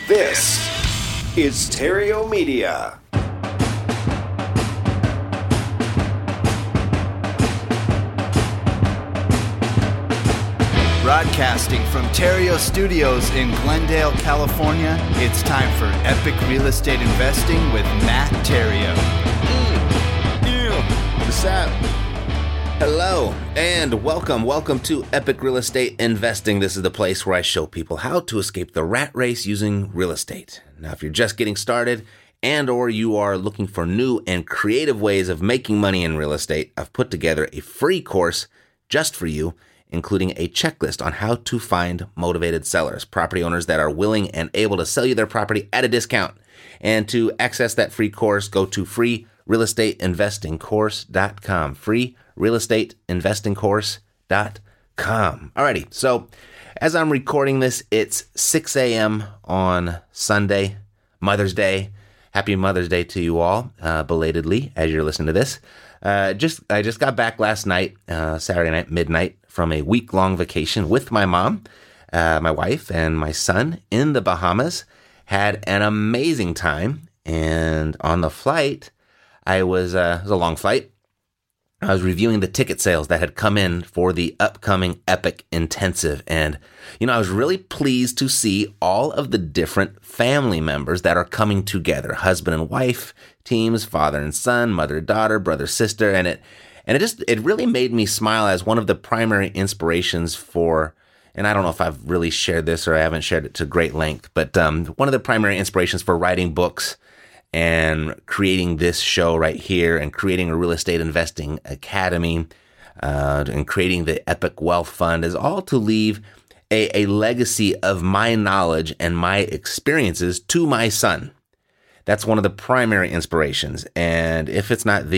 This is Terrio Media. Broadcasting from Terrio Studios in Glendale, California, it's time for Epic Real Estate Investing with Matt Terrio. What's up? Hello and welcome to Epic Real Estate Investing. This is the place where I show people how to escape the rat race using real estate. Now, if you're just getting started and or you are looking for new and creative ways of making money in real estate, I've put together a free course just for you, including a checklist on how to find motivated sellers, property owners that are willing and able to sell you their property at a discount. And to access that free course, go to freerealestateinvestingcourse.com, freerealestateinvestingcourse.com. Alrighty, so as I'm recording this, it's 6 a.m. on Sunday, Mother's Day. Happy Mother's Day to you all, belatedly, as you're listening to this. I just got back last night, Saturday night, midnight, from a week-long vacation with my mom, my wife, and my son in the Bahamas. Had an amazing time, and on the flight, it was a long flight. I was reviewing the ticket sales that had come in for the upcoming Epic Intensive, and I was really pleased to see all of the different family members that are coming together, husband and wife teams, father and son, mother, daughter, brother, sister, and it really made me smile as one of the primary inspirations for, and I don't know if I've really shared this or I haven't shared it to great length, but one of the primary inspirations for writing books and creating this show right here and creating a real estate investing academy and creating the Epic Wealth Fund is all to leave a legacy of my knowledge and my experiences to my son. That's one of the primary inspirations. And if it's not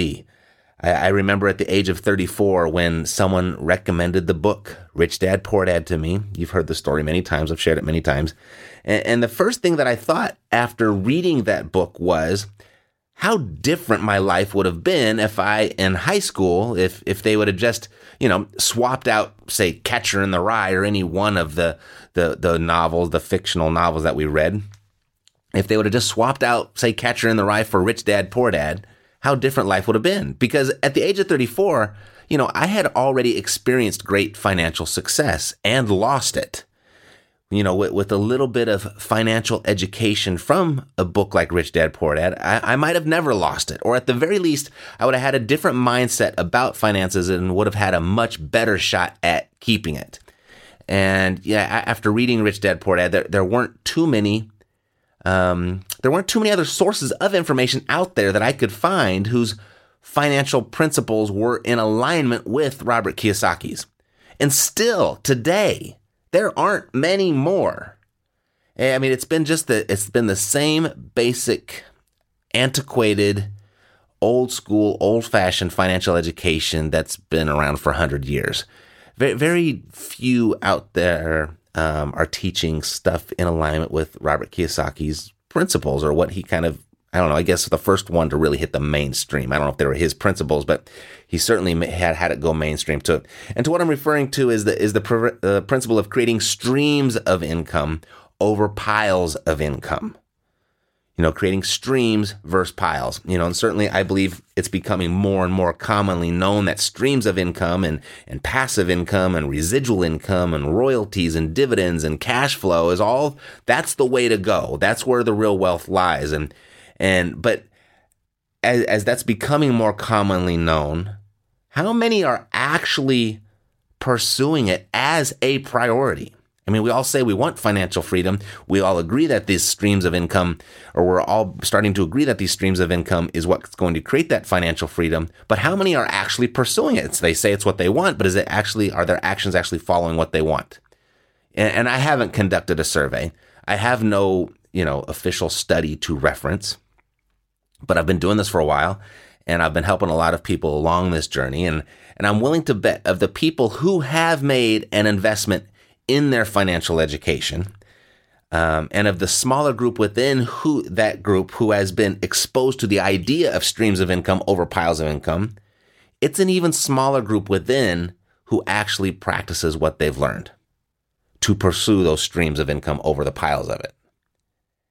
I remember at the age of 34 when someone recommended the book, Rich Dad, Poor Dad, to me. You've heard the story many times. I've shared it many times. And the first thing that I thought after reading that book was how different my life would have been if I, in high school, if they would have just, swapped out, say, Catcher in the Rye or any one of the novels, the fictional novels that we read. If they would have just swapped out, say, Catcher in the Rye for Rich Dad, Poor Dad, how different life would have been. Because at the age of 34, I had already experienced great financial success and lost it. With a little bit of financial education from a book like Rich Dad, Poor Dad, I might have never lost it. Or at the very least, I would have had a different mindset about finances and would have had a much better shot at keeping it. And after reading Rich Dad, Poor Dad, there weren't too many other sources of information out there that I could find whose financial principles were in alignment with Robert Kiyosaki's. And still, today, there aren't many more. I mean, it's been the same basic, antiquated, old school, old-fashioned financial education that's been around for 100 years. Very, very few out there are teaching stuff in alignment with Robert Kiyosaki's principles, or what he kind of, I don't know, I guess the first one to really hit the mainstream. I don't know if they were his principles, but he certainly had it go mainstream to it. And to what I'm referring to is the principle of creating streams of income over piles of income. Creating streams versus piles. And certainly I believe it's becoming more and more commonly known that streams of income and passive income and residual income and royalties and dividends and cash flow that's the way to go. That's where the real wealth lies. But as that's becoming more commonly known, how many are actually pursuing it as a priority? I mean, we all say we want financial freedom. We all agree that these streams of income, or we're all starting to agree that these streams of income is what's going to create that financial freedom. But how many are actually pursuing it? They say it's what they want, but are their actions actually following what they want? And I haven't conducted a survey. I have no, official study to reference, but I've been doing this for a while, and I've been helping a lot of people along this journey. And I'm willing to bet of the people who have made an investment in their financial education, and of the smaller group within that group who has been exposed to the idea of streams of income over piles of income, it's an even smaller group within who actually practices what they've learned to pursue those streams of income over the piles of it.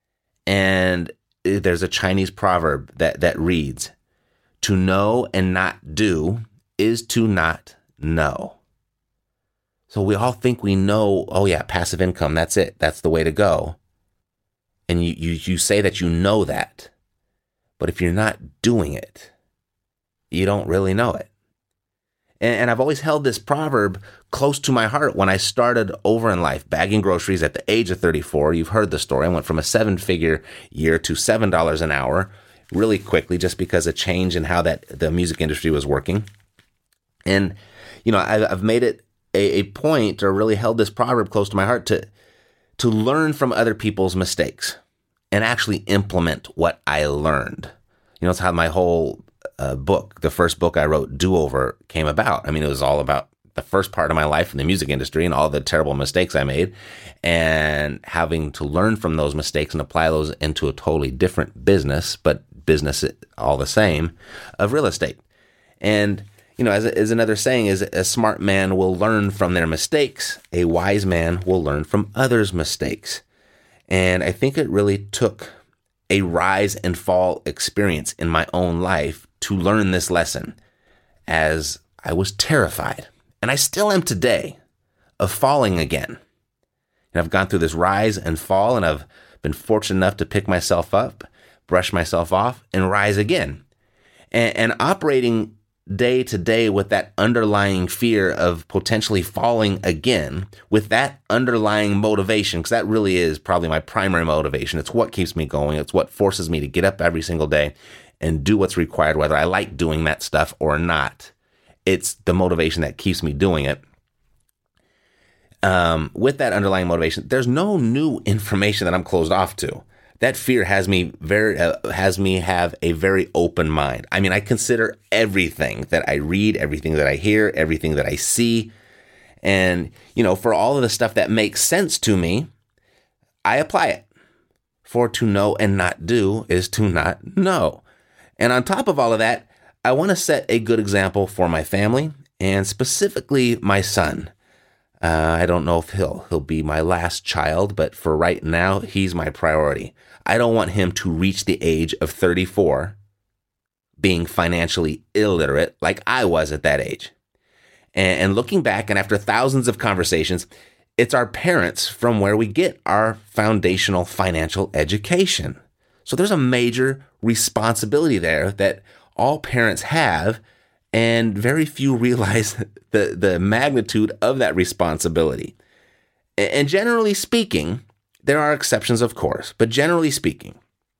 And there's a Chinese proverb that reads, "To know and not do is to not know." So we all think we know, oh yeah, passive income, that's it. That's the way to go. And you say that you know that. But if you're not doing it, you don't really know it. And I've always held this proverb close to my heart when I started over in life, bagging groceries at the age of 34. You've heard the story. I went from a 7-figure year to $7 an hour really quickly, just because of change in how the music industry was working. And, I've made it a point, or really held this proverb close to my heart, to learn from other people's mistakes and actually implement what I learned. It's how my whole book, the first book I wrote, Do Over, came about. I mean, it was all about the first part of my life in the music industry and all the terrible mistakes I made, and having to learn from those mistakes and apply those into a totally different business, but business all the same, of real estate. And, as another saying is, a smart man will learn from their mistakes. A wise man will learn from others' mistakes. And I think it really took a rise and fall experience in my own life to learn this lesson, as I was terrified, and I still am today, of falling again. And I've gone through this rise and fall, and I've been fortunate enough to pick myself up, brush myself off, and rise again. And operating day to day with that underlying fear of potentially falling again, with that underlying motivation, because that really is probably my primary motivation. It's what keeps me going. It's what forces me to get up every single day and do what's required, whether I like doing that stuff or not. It's the motivation that keeps me doing it. With that underlying motivation, there's no new information that I'm closed off to. That fear has me have a very open mind. I mean, I consider everything that I read, everything that I hear, everything that I see. And, for all of the stuff that makes sense to me, I apply it. For to know and not do is to not know. And on top of all of that, I want to set a good example for my family, and specifically my son. I don't know if he'll be my last child, but for right now, he's my priority. I don't want him to reach the age of 34 being financially illiterate like I was at that age. And looking back, and after thousands of conversations, it's our parents from where we get our foundational financial education. So there's a major responsibility there that all parents have, and very few realize the magnitude of that responsibility. And generally speaking, there are exceptions, of course, but generally speaking,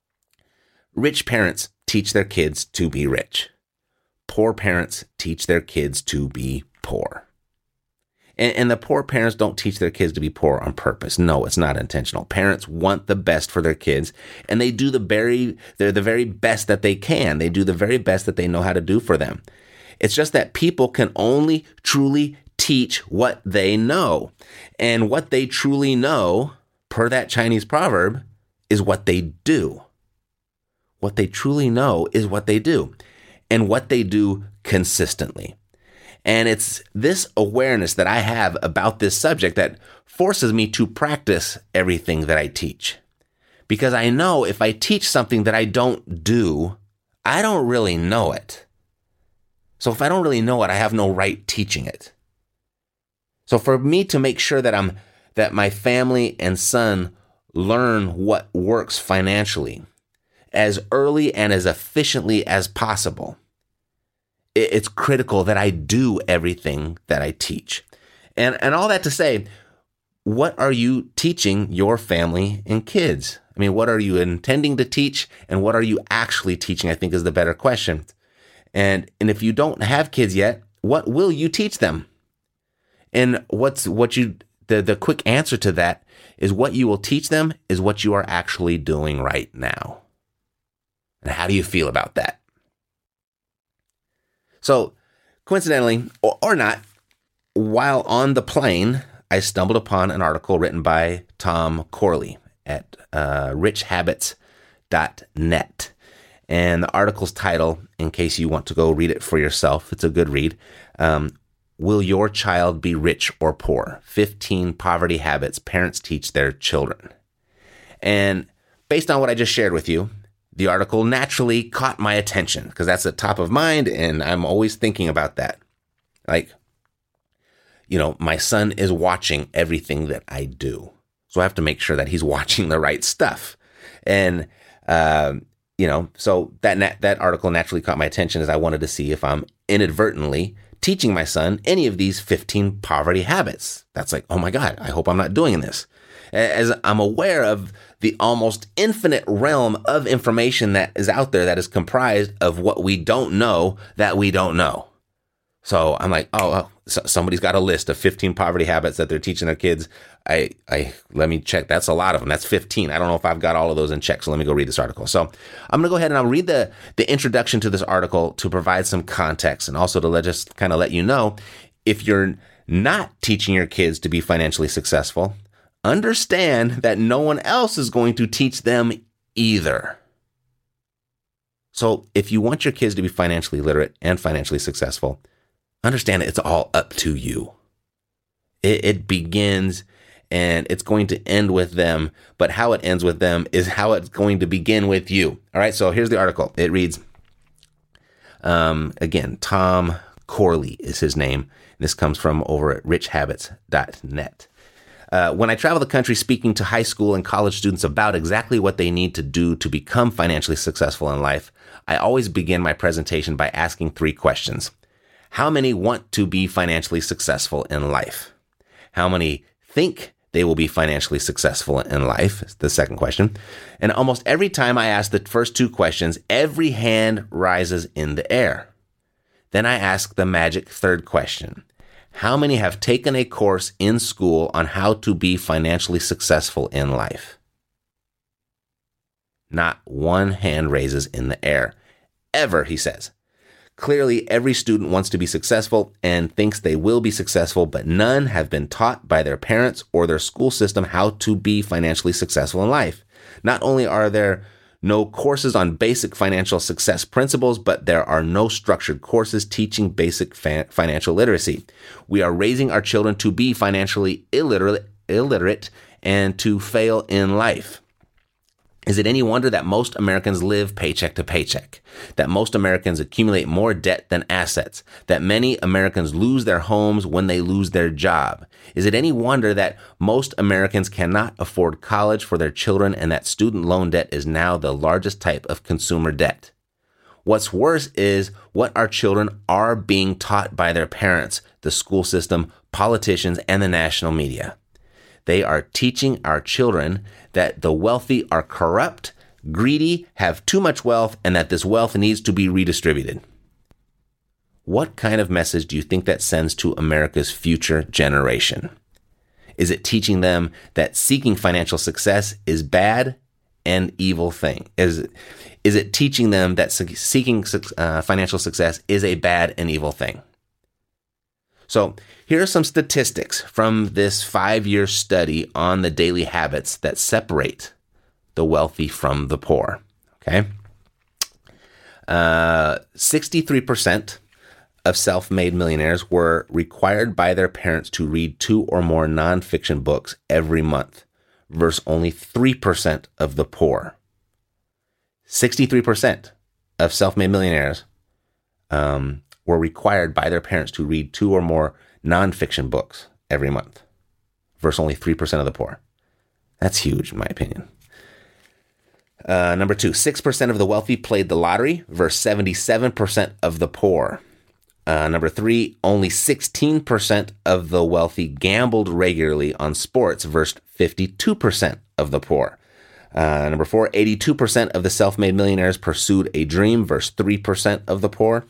rich parents teach their kids to be rich. Poor parents teach their kids to be poor. And the poor parents don't teach their kids to be poor on purpose. No, it's not intentional. Parents want the best for their kids, and they do they're the very best that they can. They do the very best that they know how to do for them. It's just that people can only truly teach what they know. And what they truly know, per that Chinese proverb, is what they do. What they truly know is what they do, and what they do consistently. And it's this awareness that I have about this subject that forces me to practice everything that I teach. Because I know if I teach something that I don't do, I don't really know it. So if I don't really know it, I have no right teaching it. So for me to make sure that my family and son learn what works financially as early and as efficiently as possible, it's critical that I do everything that I teach. And all that to say, what are you teaching your family and kids? I mean, what are you intending to teach, and what are you actually teaching, I think, is the better question. And if you don't have kids yet, what will you teach them? And the quick answer to that is, what you will teach them is what you are actually doing right now. And how do you feel about that? So, coincidentally, or not, while on the plane, I stumbled upon an article written by Tom Corley at richhabits.net. And the article's title, in case you want to go read it for yourself, it's a good read, Will Your Child Be Rich or Poor? 15 Poverty Habits Parents Teach Their Children. And based on what I just shared with you, the article naturally caught my attention because that's at top of mind, and I'm always thinking about that. Like, my son is watching everything that I do. So I have to make sure that he's watching the right stuff. And, so that article naturally caught my attention as I wanted to see if I'm inadvertently teaching my son any of these 15 poverty habits. That's like, oh my God, I hope I'm not doing this. As I'm aware of the almost infinite realm of information that is out there that is comprised of what we don't know that we don't know. So I'm like, somebody's got a list of 15 poverty habits that they're teaching their kids. Let me check. That's a lot of them. That's 15. I don't know if I've got all of those in check. So let me go read this article. So I'm going to go ahead and I'll read the introduction to this article to provide some context and also to just kind of let you know, if you're not teaching your kids to be financially successful, understand that no one else is going to teach them either. So if you want your kids to be financially literate and financially successful, understand it's all up to you. It begins and it's going to end with them, but how it ends with them is how it's going to begin with you. All right, so here's the article. It reads, again, Tom Corley is his name. This comes from over at richhabits.net. When I travel the country speaking to high school and college students about exactly what they need to do to become financially successful in life, I always begin my presentation by asking 3 questions. How many want to be financially successful in life? How many think they will be financially successful in life? Is the second question. And almost every time I ask the first 2 questions, every hand rises in the air. Then I ask the magic third question. How many have taken a course in school on how to be financially successful in life? Not one hand raises in the air. Ever, he says. Clearly, every student wants to be successful and thinks they will be successful, but none have been taught by their parents or their school system how to be financially successful in life. Not only are there no courses on basic financial success principles, but there are no structured courses teaching basic financial literacy. We are raising our children to be financially illiterate and to fail in life. Is it any wonder that most Americans live paycheck to paycheck? That most Americans accumulate more debt than assets? That many Americans lose their homes when they lose their job? Is it any wonder that most Americans cannot afford college for their children and that student loan debt is now the largest type of consumer debt? What's worse is what our children are being taught by their parents, the school system, politicians, and the national media. They are teaching our children that the wealthy are corrupt, greedy, have too much wealth, and that this wealth needs to be redistributed. What kind of message do you think that sends to America's future generation? Is it teaching them that seeking financial success is bad and evil thing? Is it teaching them that seeking financial success is a bad and evil thing? So here are some statistics from this 5-year study on the daily habits that separate the wealthy from the poor. Okay. 63% of self-made millionaires were required by their parents to read 2 or more nonfiction books every month, versus only 3% of the poor. 63% of self-made millionaires were required by their parents to read 2 or more nonfiction books every month, versus only 3% of the poor. That's huge, in my opinion. Number 2, 6% of the wealthy played the lottery, versus 77% of the poor. Number 3, only 16% of the wealthy gambled regularly on sports, versus 52% of the poor. Number 4, 82% of the self-made millionaires pursued a dream, versus 3% of the poor.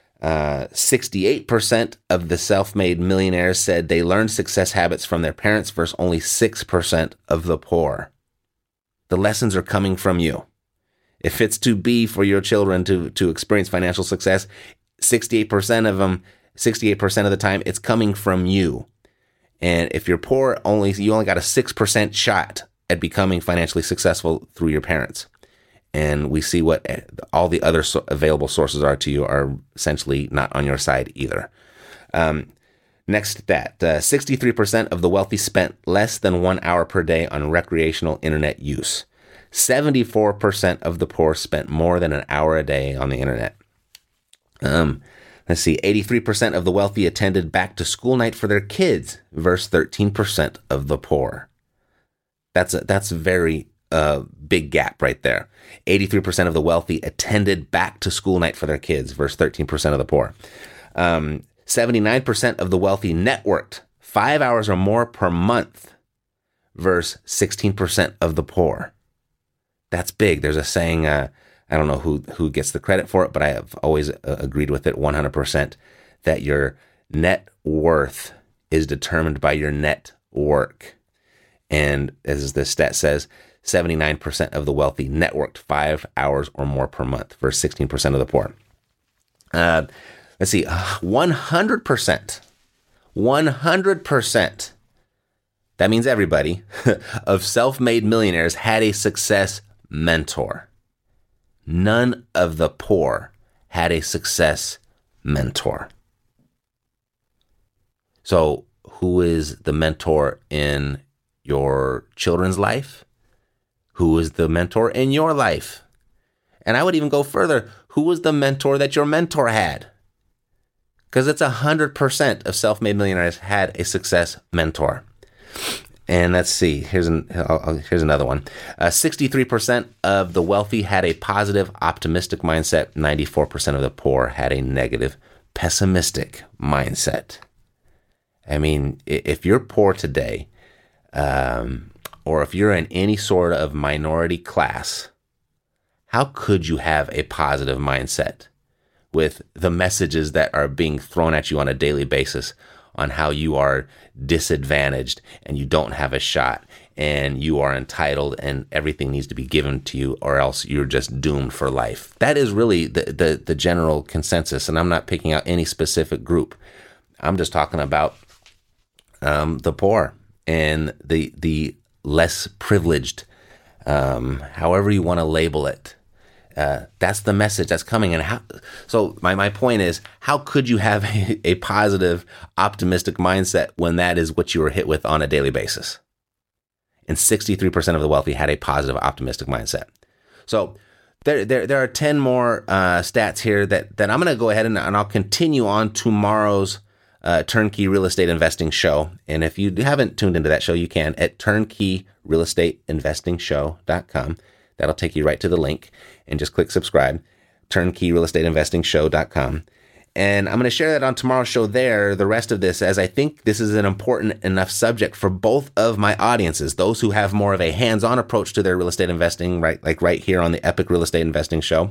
68% of the self-made millionaires said they learned success habits from their parents, versus only 6% of the poor. The lessons are coming from you. If it's to be for your children to experience financial success, 68% of the time, it's coming from you. And if you're poor, you only got a 6% shot at becoming financially successful through your parents. And we see what all the other available sources are to you are essentially not on your side either. Next to that, 63% of the wealthy spent less than 1 hour per day on recreational internet use. 74% of the poor spent more than an hour a day on the internet. Let's see, 83% of the wealthy attended back to school night for their kids versus 13% of the poor. That's a very big gap right there. 83% of the wealthy attended back to school night for their kids versus 13% of the poor. 79% of the wealthy networked 5 hours or more per month versus 16% of the poor. That's big. There's a saying, I don't know who gets the credit for it, but I have always agreed with it 100%, that your net worth is determined by your net work. And as the stat says, 79% of the wealthy networked 5 hours or more per month versus 16% of the poor. Let's see, 100%, that means everybody, of self-made millionaires had a success mentor. None of the poor had a success mentor. So who is the mentor in your children's life? Who is the mentor in your life? And I would even go further. Who was the mentor that your mentor had? Because it's 100% of self-made millionaires had a success mentor. And let's see, here's another one. 63% of the wealthy had a positive, optimistic mindset. 94% of the poor had a negative, pessimistic mindset. I mean, if you're poor today, or if you're in any sort of minority class, how could you have a positive mindset with the messages that are being thrown at you on a daily basis on how you are disadvantaged and you don't have a shot and you are entitled and everything needs to be given to you or else you're just doomed for life? That is really the general consensus. And I'm not picking out any specific group. I'm just talking about the poor and the less privileged, however you want to label it. That's the message that's coming. And so my point is, how could you have a positive, optimistic mindset when that is what you were hit with on a daily basis? And 63% of the wealthy had a positive, optimistic mindset. So there are 10 more stats here that I'm going to go ahead and I'll continue on tomorrow's Turnkey Real Estate Investing Show. And if you haven't tuned into that show, you can at turnkeyrealestateinvestingshow.com. That'll take you right to the link and just click subscribe, turnkeyrealestateinvestingshow.com. And I'm going to share that on tomorrow's show there, the rest of this, as I think this is an important enough subject for both of my audiences, those who have more of a hands-on approach to their real estate investing, right here on the Epic Real Estate Investing Show,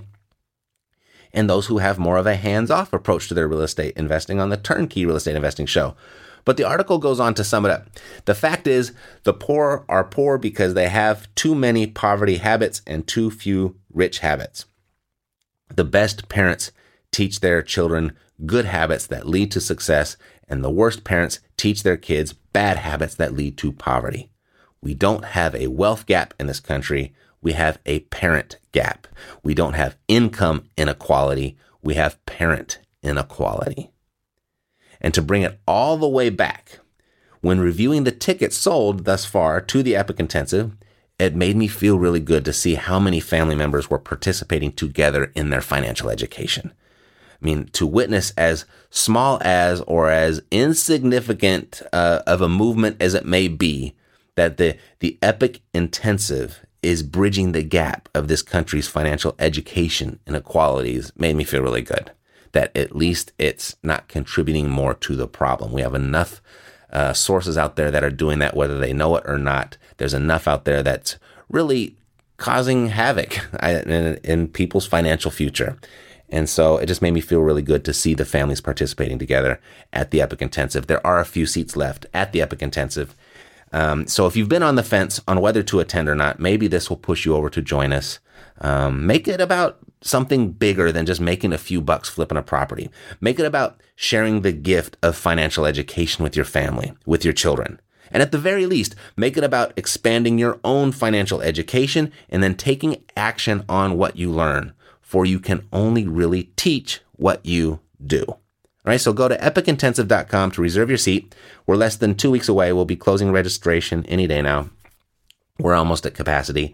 and those who have more of a hands-off approach to their real estate investing on the Turnkey Real Estate Investing Show. But the article goes on to sum it up. The fact is, the poor are poor because they have too many poverty habits and too few rich habits. The best parents teach their children good habits that lead to success, and the worst parents teach their kids bad habits that lead to poverty. We don't have a wealth gap in this country. We have a parent gap. We don't have income inequality. We have parent inequality. And to bring it all the way back, when reviewing the tickets sold thus far to the Epic Intensive, it made me feel really good to see how many family members were participating together in their financial education. I mean, to witness as small as or as insignificant of a movement as it may be, that the Epic Intensive is bridging the gap of this country's financial education inequalities made me feel really good. That at least it's not contributing more to the problem. We have enough sources out there that are doing that, whether they know it or not. There's enough out there that's really causing havoc in people's financial future. And so it just made me feel really good to see the families participating together at the Epic Intensive. There are a few seats left at the Epic Intensive. So if you've been on the fence on whether to attend or not, maybe this will push you over to join us. Make it about something bigger than just making a few bucks flipping a property. Make it about sharing the gift of financial education with your family, with your children. And at the very least, make it about expanding your own financial education and then taking action on what you learn, for you can only really teach what you do. All right, so go to epicintensive.com to reserve your seat. We're less than 2 weeks away. We'll be closing registration any day now. We're almost at capacity.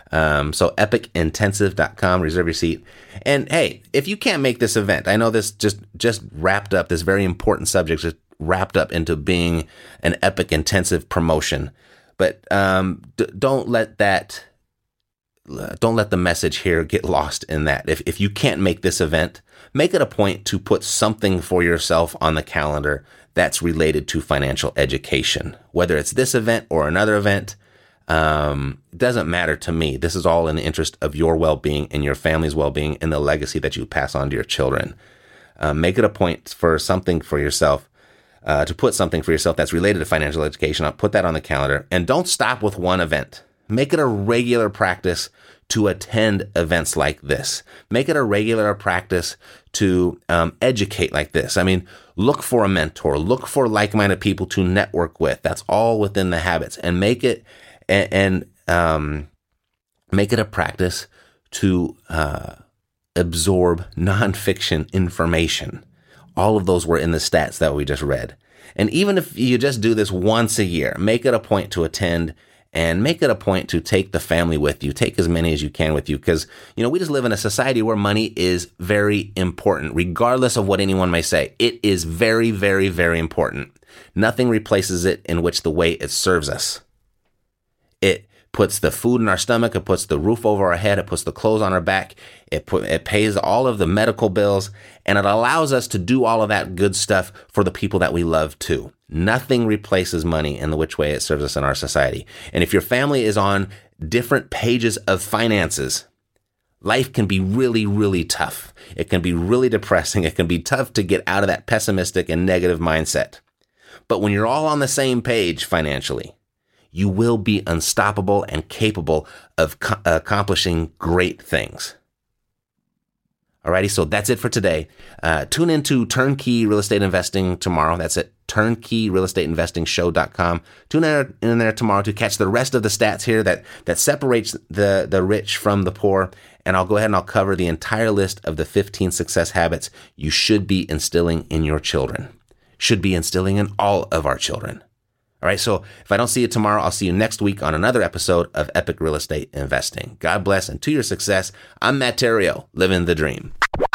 So epicintensive.com, reserve your seat. And hey, if you can't make this event, I know this just wrapped up, this very important subject just wrapped up into being an Epic Intensive promotion. But don't let the message here get lost in that. If you can't make this event, make it a point to put something for yourself on the calendar that's related to financial education. Whether it's this event or another event, doesn't matter to me. This is all in the interest of your well-being and your family's well-being and the legacy that you pass on to your children. Make it a point for something for yourself, to put something for yourself that's related to financial education. I'll put that on the calendar. And don't stop with one event. Make it a regular practice to attend events like this. Make it a regular practice to educate like this. I mean, look for a mentor. Look for like-minded people to network with. That's all within the habits. And make it make it a practice to absorb nonfiction information. All of those were in the stats that we just read. And even if you just do this once a year, make it a point to attend and make it a point to take the family with you. Take as many as you can with you because, we just live in a society where money is very important, regardless of what anyone may say. It is very, very, very important. Nothing replaces it in which the way it serves us. It puts the food in our stomach. It puts the roof over our head. It puts the clothes on our back. It pays all of the medical bills, and it allows us to do all of that good stuff for the people that we love too. Nothing replaces money in the which way it serves us in our society. And if your family is on different pages of finances, life can be really, really tough. It can be really depressing. It can be tough to get out of that pessimistic and negative mindset. But when you're all on the same page financially, you will be unstoppable and capable of accomplishing great things. Alrighty, so that's it for today. Tune into Turnkey Real Estate Investing tomorrow. That's at turnkeyrealestateinvestingshow.com. Tune in there tomorrow to catch the rest of the stats here that separates the rich from the poor. And I'll go ahead and I'll cover the entire list of the 15 success habits you should be instilling in your children. Should be instilling in all of our children. All right, so if I don't see you tomorrow, I'll see you next week on another episode of Epic Real Estate Investing. God bless, and to your success, I'm Matt Theriault, living the dream.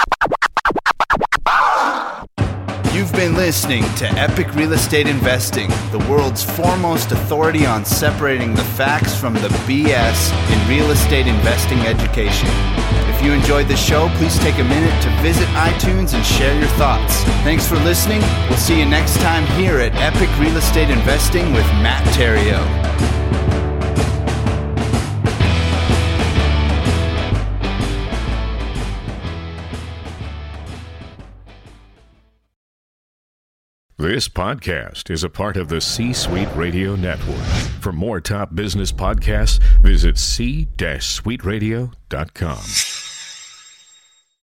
You've been listening to Epic Real Estate Investing, the world's foremost authority on separating the facts from the BS in real estate investing education. If you enjoyed the show, please take a minute to visit iTunes and share your thoughts. Thanks for listening. We'll see you next time here at Epic Real Estate Investing with Matt Theriault. This podcast is a part of the C-Suite Radio Network. For more top business podcasts, visit c-suiteradio.com.